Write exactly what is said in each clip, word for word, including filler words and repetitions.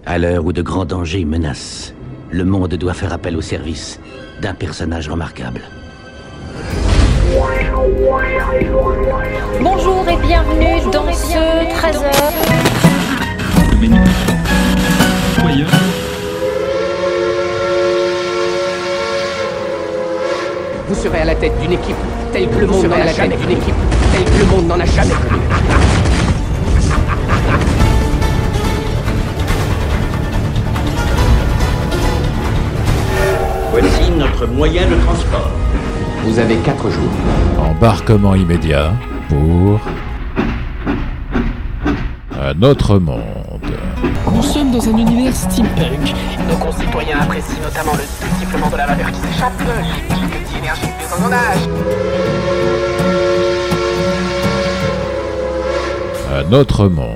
À l'heure où de grands dangers menacent, le monde doit faire appel au service d'un personnage remarquable. Bonjour et bienvenue Bonjour dans et ce treize heures. Vous serez à la tête d'une équipe telle que le monde n'en a jamais d'une équipe telle que le monde n'en a jamais connue. Voici notre moyen de transport. Vous avez quatre jours. Embarquement immédiat pour un autre monde. Nous sommes dans un univers steampunk. Nos concitoyens apprécient notamment le sifflement de la vapeur qui s'échappe, les pics d'énergie des engrenages. Un autre monde.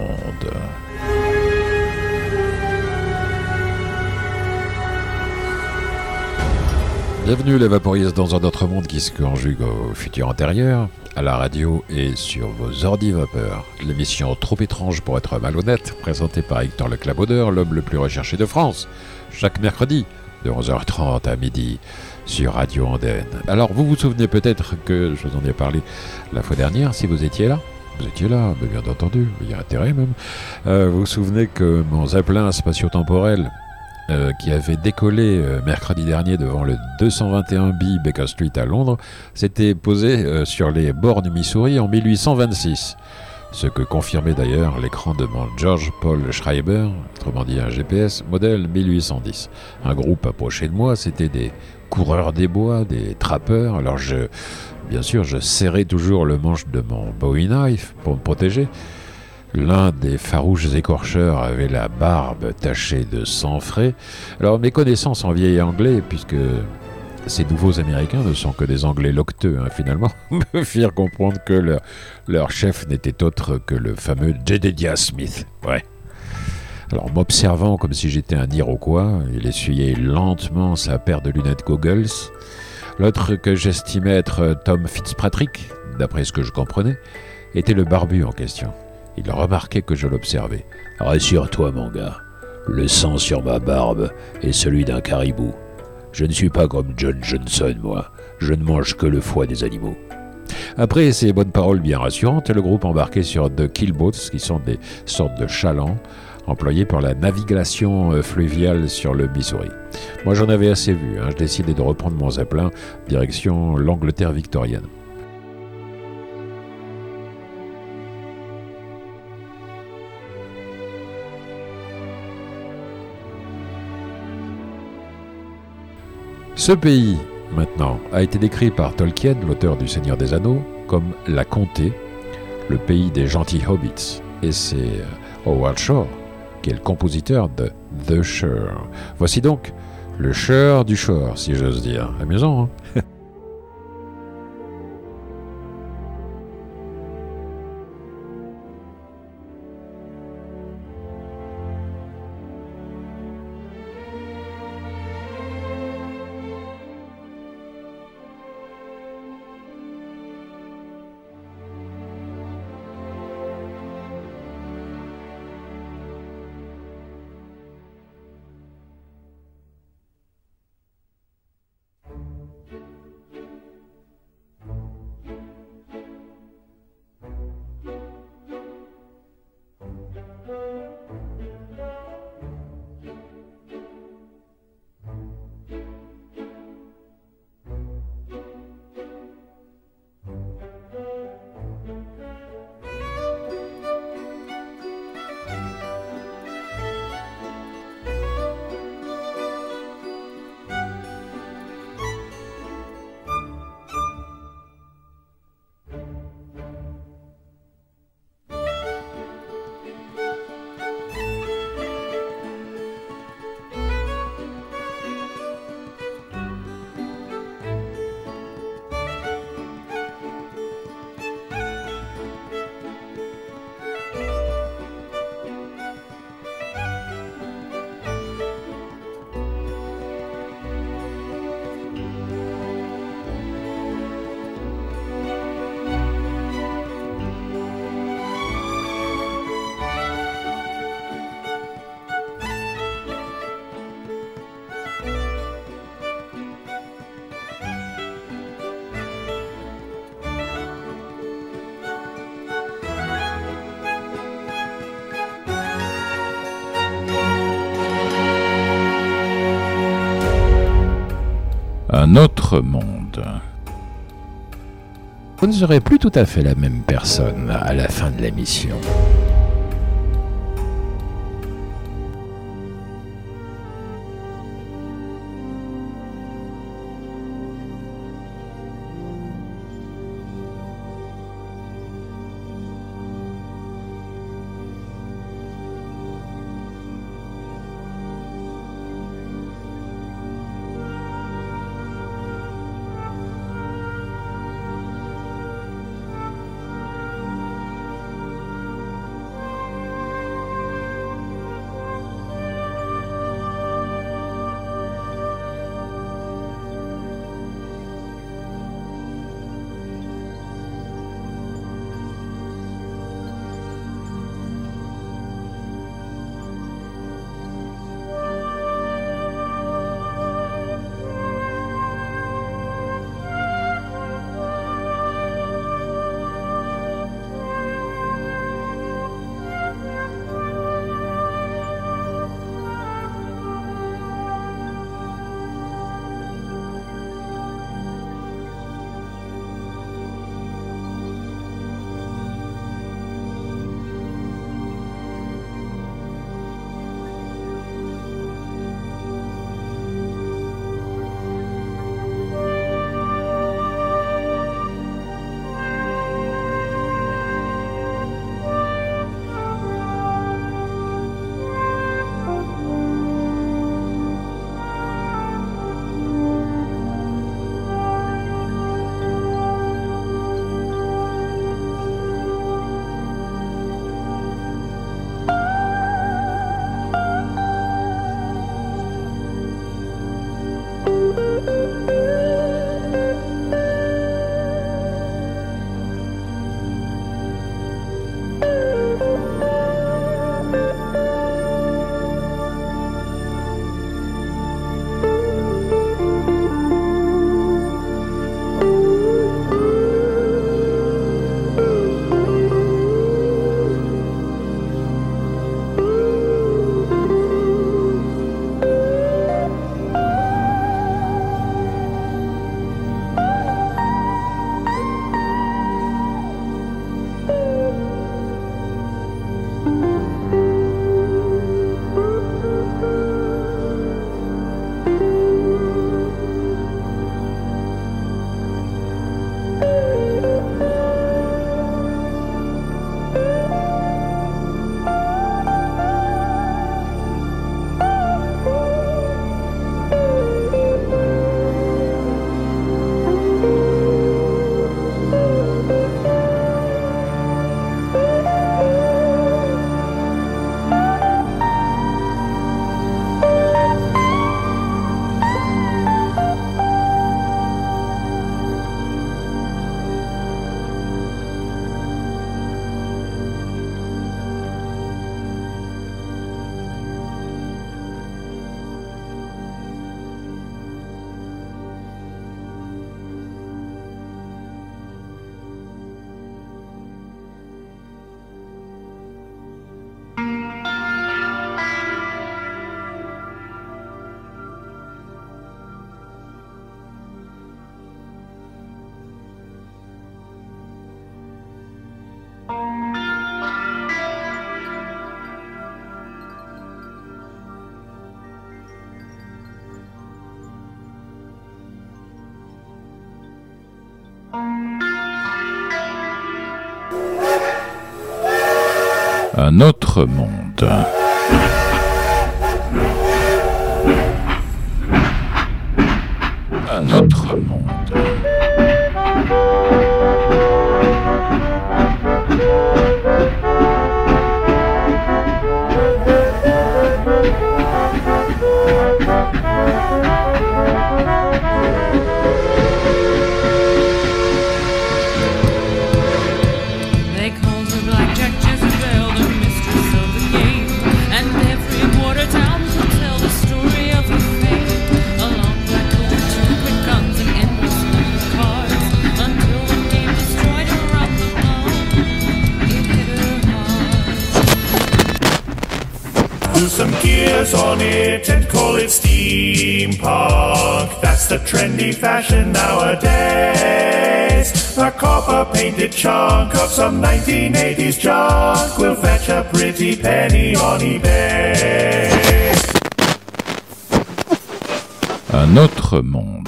Bienvenue les vaporistes dans un autre monde qui se conjugue au futur antérieur, à la radio et sur vos ordi vapeurs. L'émission Trop étrange pour être malhonnête, présentée par Hector Le Clabaudeur, l'homme le plus recherché de France, chaque mercredi de onze heures trente à midi sur Radio Andenne. Alors vous vous souvenez peut-être que je vous en ai parlé la fois dernière, si vous étiez là. Vous étiez là, bien entendu, il y a intérêt même. Euh, vous vous souvenez que mon zeppelin spatio-temporel Euh, qui avait décollé euh, mercredi dernier devant le deux cent vingt et un B Baker Street à Londres, s'était posé euh, sur les bords du Missouri en mille huit cent vingt-six. Ce que confirmait d'ailleurs l'écran de mon George Paul Schreiber, autrement dit un G P S, modèle mille huit cent dix. Un groupe approché de moi, c'était des coureurs des bois, des trappeurs. Alors je, bien sûr, je serrais toujours le manche de mon Bowie knife pour me protéger. L'un des farouches écorcheurs avait la barbe tachée de sang frais. Alors mes connaissances en vieil anglais, puisque ces nouveaux Américains ne sont que des Anglais locteux, hein, finalement, me firent comprendre que leur, leur chef n'était autre que le fameux Jedediah Smith. Ouais. Alors m'observant comme si j'étais un Iroquois, il essuyait lentement sa paire de lunettes goggles. L'autre, que j'estimais être Tom Fitzpatrick, d'après ce que je comprenais, était le barbu en question. Il remarquait que je l'observais. « Rassure-toi, mon gars. Le sang sur ma barbe est celui d'un caribou. Je ne suis pas comme John Johnson, moi. Je ne mange que le foie des animaux. » Après ces bonnes paroles bien rassurantes, le groupe embarquait sur deux killboats, qui sont des sortes de chalands, employés pour la navigation fluviale sur le Missouri. Moi, j'en avais assez vu. Hein. Je décidai de reprendre mon zeppelin, direction l'Angleterre victorienne. Ce pays, maintenant, a été décrit par Tolkien, l'auteur du Seigneur des Anneaux, comme la Comté, le pays des gentils hobbits. Et c'est Howard Shore qui est le compositeur de The Shore. Voici donc le Shore du Shore, si j'ose dire. Amusant, hein? Un autre monde. Vous ne serez plus tout à fait la même personne à la fin de l'émission. Un autre monde. Un autre monde. They called her Blackjack Jezebel, the mistress of the game. glue some gears on it and call it steampunk. That's the trendy fashion nowadays. A copper-painted chunk of some nineteen eighties junk will fetch a pretty penny on eBay. Un autre monde.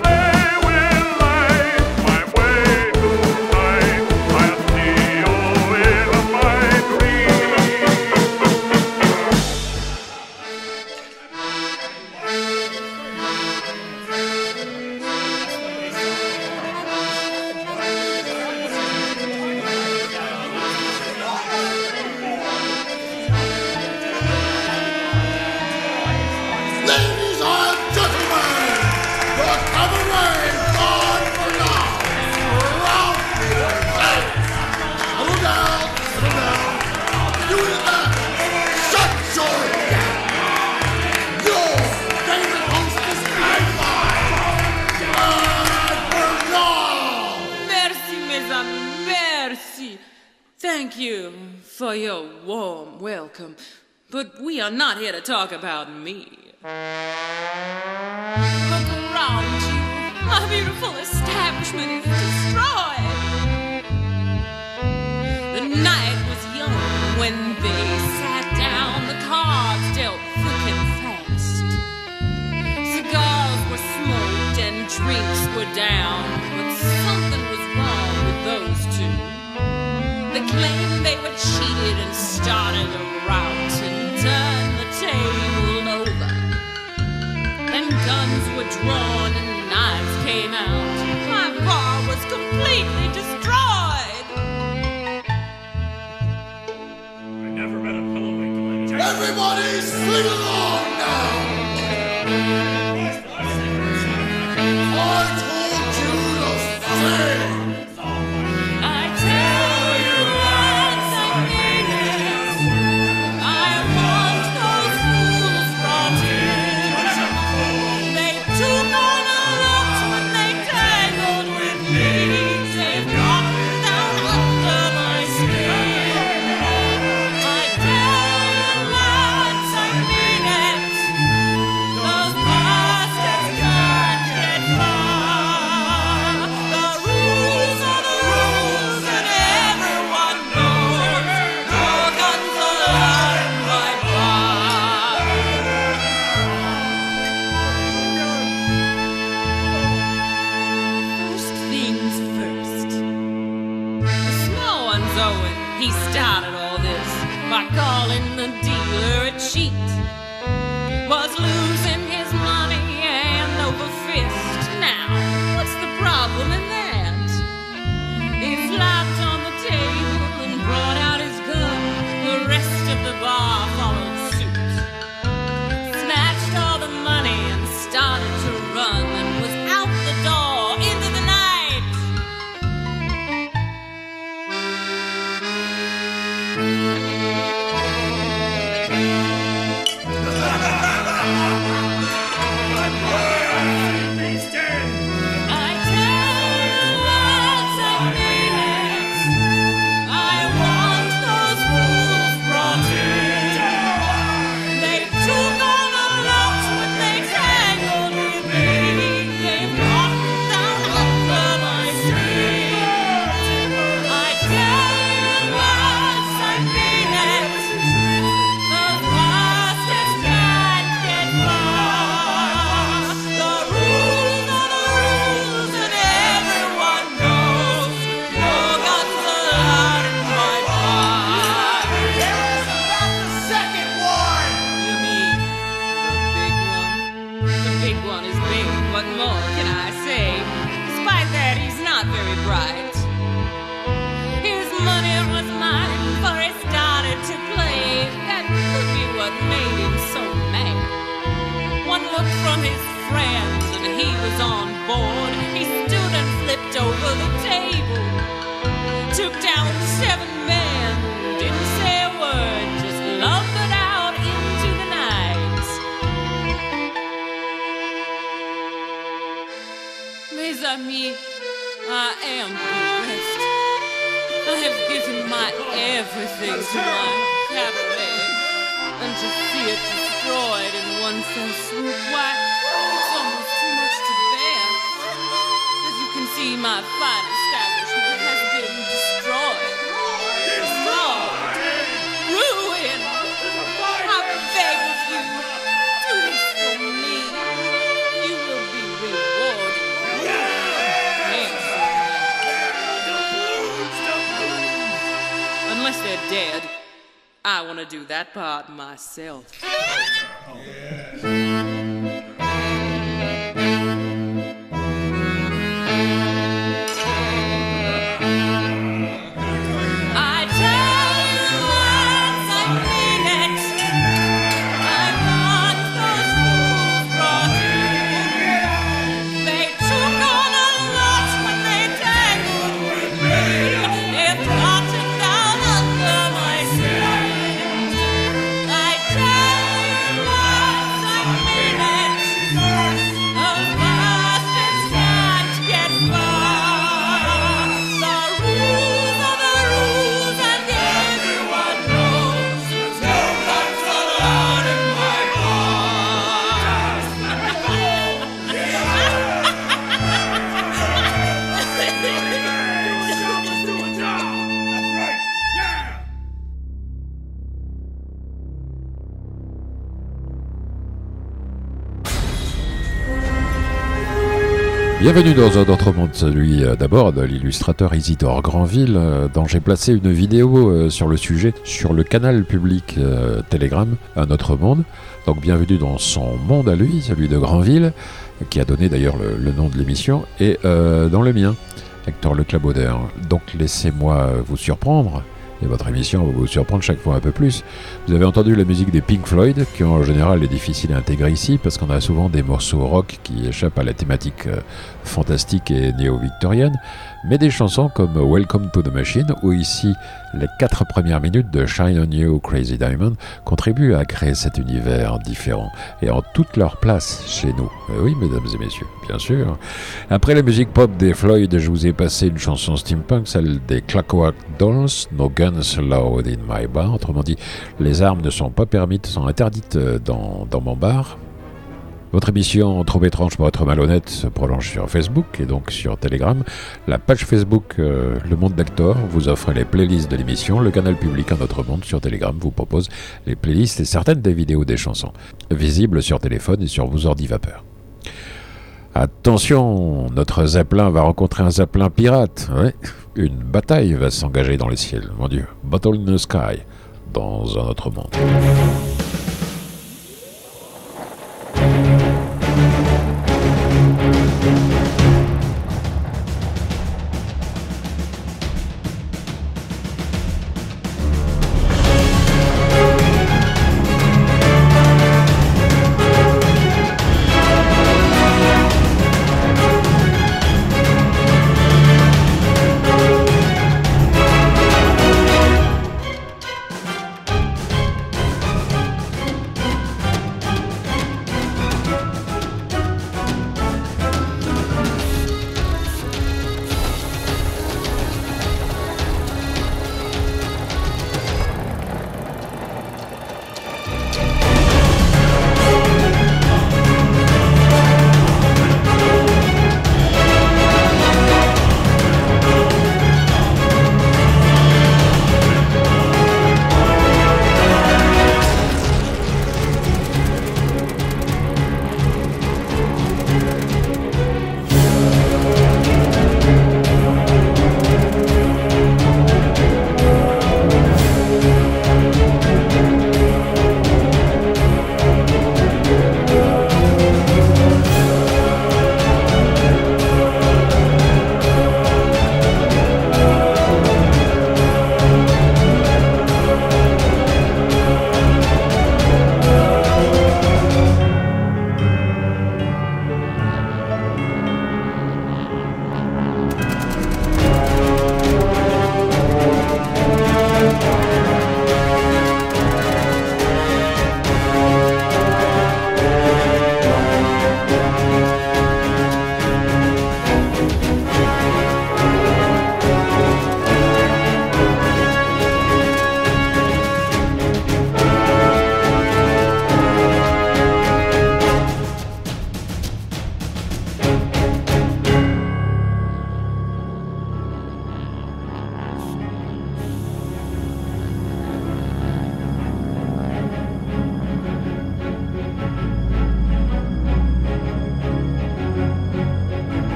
Thank you for your warm welcome, but we are not here to talk about me. Look around you. My beautiful establishment is destroyed. The night was young when they sat down. The cards dealt quick and fast. Cigars were smoked and drinks were down, but something was wrong with those two. They claimed they were cheated and started a rout and turned the table over. And guns were drawn and knives came out. My bar was completely destroyed. I never met a fellow like Glenn. Everybody sing along now! I told you to sing! He started all this by calling the dealer a cheat. Was losing his money hand over fist. Now, what's the problem in that? He flopped on the table and brought out his gun. The rest of the bar followed suit. Snatched all the money and started to run and was out the door into the night. From his friends and he was on board. He stood and flipped over the table, took down seven men, didn't say a word, just lumbered out into the night. Mes amis, I am bereft. I have given my everything to my cabaret, and to see it so swoop, why, it's almost too much to bear. As you can see, my fine establishment has been destroyed. Destroyed. Ruined. I beg of you, do this for me. You will be rewarded. Yes. Unless they're dead, I want to do that part myself. Bienvenue dans un autre monde, celui euh, d'abord de l'illustrateur Isidore Granville, euh, dont j'ai placé une vidéo euh, sur le sujet sur le canal public euh, Telegram, Un autre monde. Donc bienvenue dans son monde à lui, celui de Granville, qui a donné d'ailleurs le, le nom de l'émission, et euh, dans le mien, Hector Le Clabaudeur. Donc laissez-moi vous surprendre, et votre émission va vous surprendre chaque fois un peu plus. Vous avez entendu la musique des Pink Floyd, qui en général est difficile à intégrer ici, parce qu'on a souvent des morceaux rock qui échappent à la thématique euh, fantastique et néo-victorienne, mais des chansons comme Welcome to the Machine, ou ici les quatre premières minutes de Shine on You, Crazy Diamond, contribuent à créer cet univers différent, et en toute leur place chez nous. Euh, oui, mesdames et messieurs, bien sûr. Après la musique pop des Floyd, je vous ai passé une chanson steampunk, celle des Clockwork Dolls, No Guns Allowed in My Bar. Autrement dit, les armes ne sont pas permises, sont interdites dans, dans mon bar. Votre émission Trop étrange pour être malhonnête se prolonge sur Facebook et donc sur Telegram. La page Facebook euh, Le Monde d'Hector vous offre les playlists de l'émission. Le canal public Un autre monde sur Telegram vous propose les playlists et certaines des vidéos des chansons, visibles sur téléphone et sur vos ordi vapeur. Attention, notre Zeppelin va rencontrer un Zeppelin pirate. Ouais. Une bataille va s'engager dans le ciel. Mon Dieu, Battle in the Sky, dans un autre monde.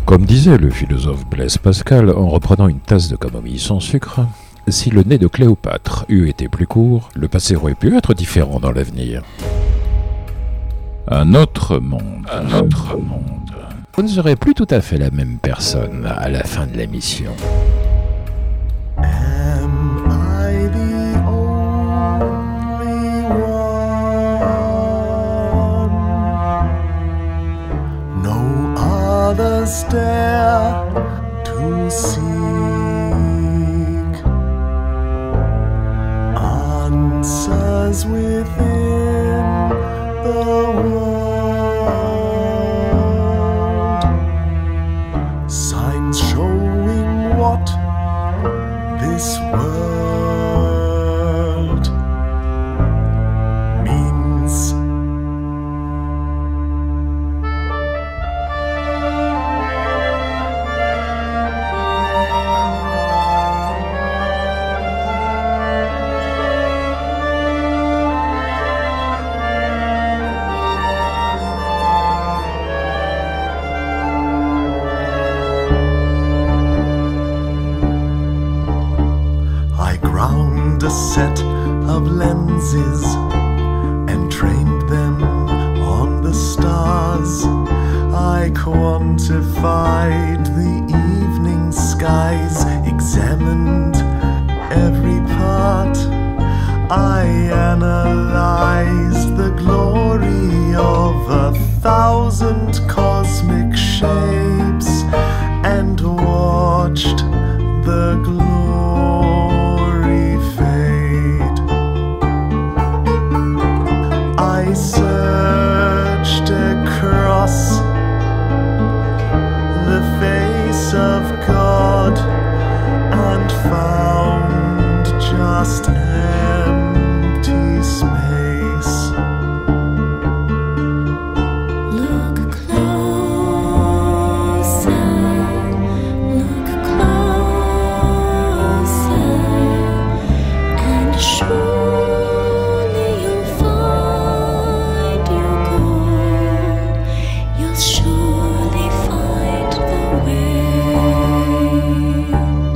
Comme disait le philosophe Blaise Pascal en reprenant une tasse de camomille sans sucre, si le nez de Cléopâtre eût été plus court, le passé aurait pu être différent dans l'avenir. Un autre monde, un autre monde. Vous ne serez plus tout à fait la même personne à la fin de l'émission. Am I the only one? No others dare to seek answers within the world, signs showing what this world means. A set of lenses and trained them on the stars. I quantified the evening skies, examined every part. I analyzed the glory of a thousand cosmic shapes and watched the glory searched across the face of God and found just empty space. Look closer, look closer, and surely you'll find you'll surely find the way.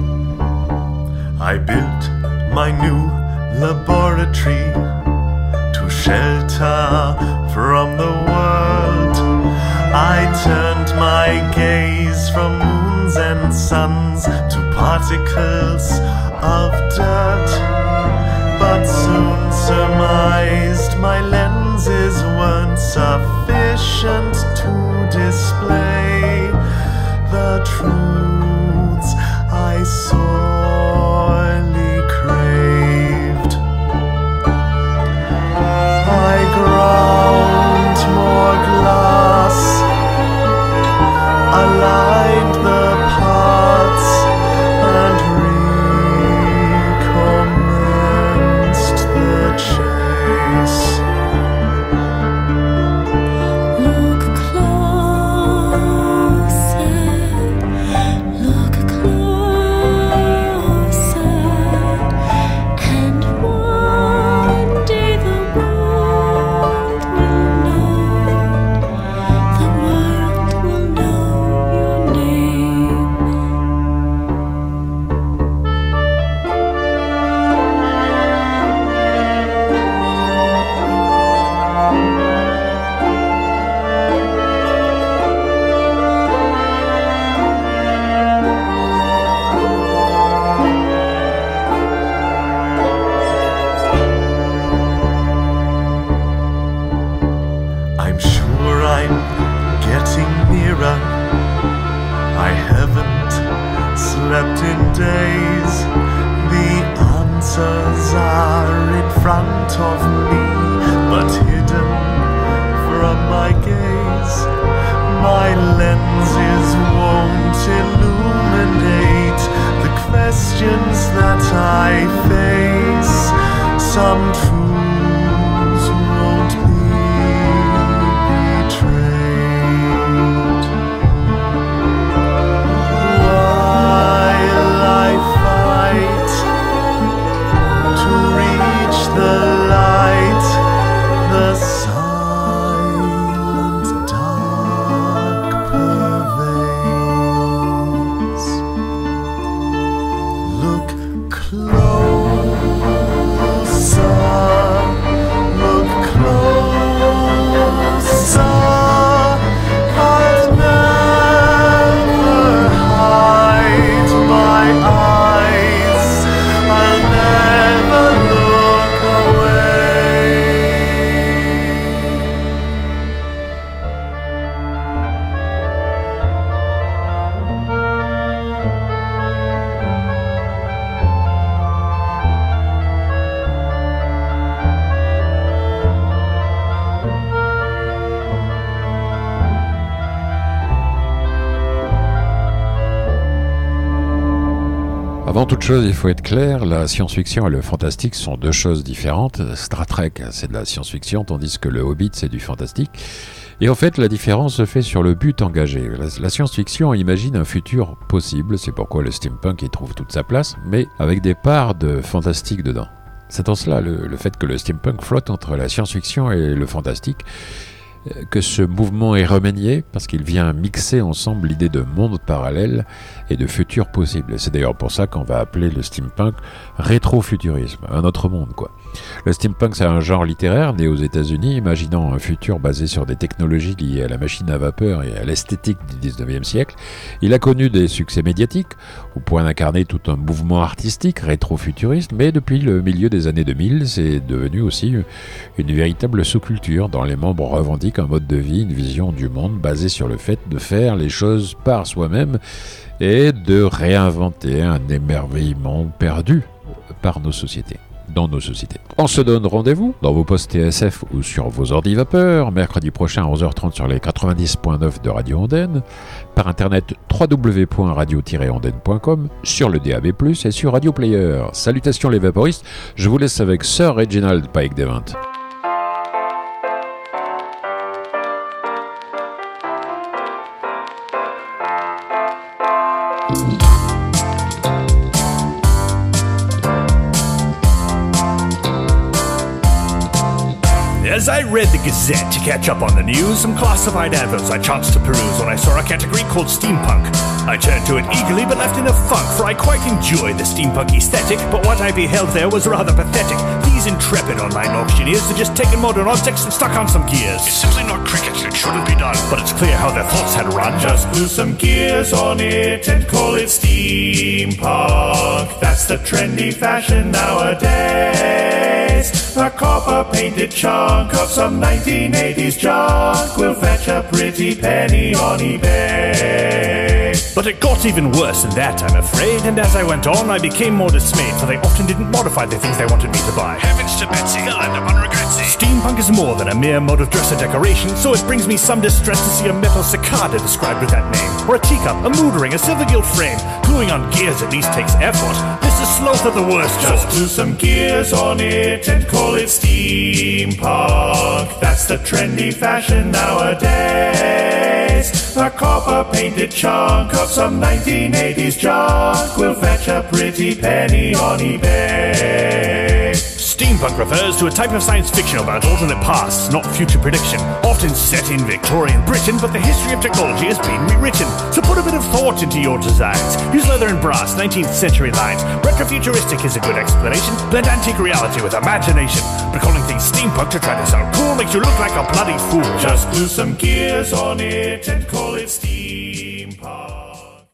I built my new laboratory to shelter from the world. I turned my gaze from moons and suns to particles of dirt, but soon surmised my lenses weren't sufficient to display the truths I sorely craved. I ground more glass, aligned the parts, and recommenced the chase. Look closer, look closer, and one day the world will know, the world will know your name. I'm sure I'm getting nearer. I haven't slept in days. The answers are in front of me, but hidden from my gaze. My lenses won't illuminate the questions that I face. Some truths won't be betrayed. While I fight to reach the light, the silent dark pervades. Avant toute chose, il faut être clair, la science-fiction et le fantastique sont deux choses différentes. Star Trek, c'est de la science-fiction, tandis que le Hobbit, c'est du fantastique. Et en fait, la différence se fait sur le but engagé. La, la science-fiction imagine un futur possible, c'est pourquoi le steampunk y trouve toute sa place, mais avec des parts de fantastique dedans. C'est en cela le, le fait que le steampunk flotte entre la science-fiction et le fantastique, que ce mouvement est remanié parce qu'il vient mixer ensemble l'idée de monde parallèle et de futur possible. Et c'est d'ailleurs pour ça qu'on va appeler le steampunk rétrofuturisme, un autre monde quoi. Le steampunk, c'est un genre littéraire né aux États-Unis, imaginant un futur basé sur des technologies liées à la machine à vapeur et à l'esthétique du dix-neuvième siècle. Il a connu des succès médiatiques, au point d'incarner tout un mouvement artistique rétrofuturiste, mais depuis le milieu des années deux mille, c'est devenu aussi une véritable sous-culture dont les membres revendiquent un mode de vie, une vision du monde basée sur le fait de faire les choses par soi-même et de réinventer un émerveillement perdu par nos sociétés. Dans nos sociétés. On se donne rendez-vous dans vos postes T S F ou sur vos ordi vapeur, mercredi prochain à onze heures trente sur les quatre-vingt-dix point neuf de Radio Andenne, par internet w w w point radio tiret andenne point com, sur le D A B plus, et sur Radio Player. Salutations les vaporistes, je vous laisse avec Sir Reginald Pike Devant. As I read the Gazette to catch up on the news, some classified adverts I chanced to peruse when I saw a category called steampunk. I turned to it eagerly but left in a funk, for I quite enjoy the steampunk aesthetic, but what I beheld there was rather pathetic. These intrepid online auctioneers had just taken modern objects and stuck on some gears. It's simply not cricket, it shouldn't be done, but it's clear how their thoughts had run. Just glue some gears on it and call it steampunk. That's the trendy fashion nowadays. A copper-painted chunk of some nineteen eighties junk will fetch a pretty penny on eBay. But it got even worse than that, I'm afraid, and as I went on, I became more dismayed, for they often didn't modify the things they wanted me to buy. Heavens to Betsy, they'll end up on regretsy. Steampunk is more than a mere mode of dress or decoration, so it brings me some distress to see a metal cicada described with that name, or a teacup, a mood ring, a silver gilt frame. Gluing on gears at least takes effort. This is sloth of the worst sort. Just glue some gears on it and call it steampunk. That's the trendy fashion nowadays. A copper-painted chunk of some nineteen eighties junk will fetch a pretty penny on eBay. Steampunk refers to a type of science fiction about alternate pasts, not future prediction. Often set in Victorian Britain, but the history of technology has been rewritten. So put a bit of thought into your designs. Use leather and brass, nineteenth century lines. Retrofuturistic is a good explanation. Blend antique reality with imagination. But calling things steampunk to try to sound cool makes you look like a bloody fool. Just glue some gears on it and call it steampunk.